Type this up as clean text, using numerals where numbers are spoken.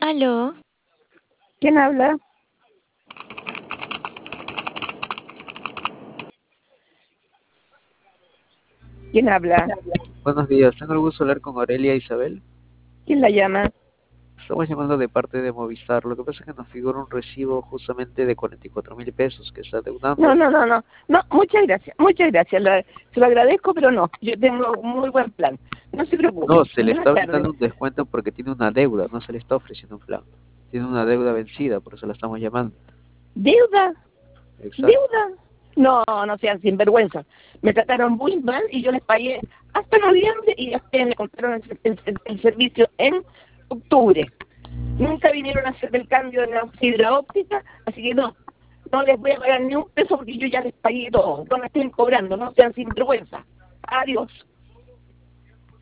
Aló, ¿Quién habla? ¿Quién habla? Buenos días, tengo el gusto de hablar con Aurelia Isabel. ¿Quién la llama? Estamos llamando de parte de Movistar. Lo que pasa es que nos figura un recibo justamente de 44.000 pesos que está No, adeudando. no, no, no. No, muchas gracias, muchas gracias. Se lo agradezco, pero no. Yo tengo un muy buen plan. No se preocupe. No, se le Buenas está tardes. brindando un descuento porque tiene una deuda, no se le está ofreciendo un plan. Tiene una deuda vencida, por eso la estamos llamando. ¿Deuda? Exacto. ¿Deuda? No, no sean sinvergüenza. Me trataron muy mal y yo les pagué hasta noviembre y ustedes me compraron el servicio en octubre. Nunca vinieron a hacer el cambio de la fibra óptica, así que no les voy a pagar ni un peso porque yo ya les pagué todo. No me estén cobrando, no sean sinvergüenza. Adiós.